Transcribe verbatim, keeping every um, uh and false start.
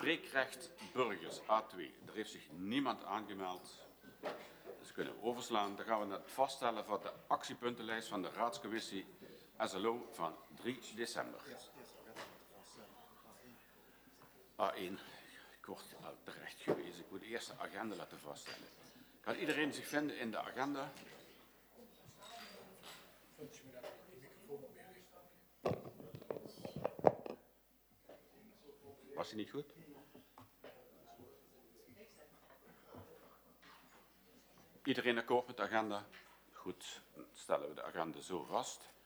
Spreekrecht burgers, A twee. Er heeft zich niemand aangemeld. Dus kunnen we overslaan. Dan gaan we naar het vaststellen van de actiepuntenlijst van de Raadscommissie S L O van drie december. A één. Ik word al terecht gewezen. Ik moet eerst de agenda laten vaststellen. Kan iedereen zich vinden in de agenda? Was hij niet goed? Iedereen akkoord met de agenda? Goed, dan stellen we de agenda zo vast.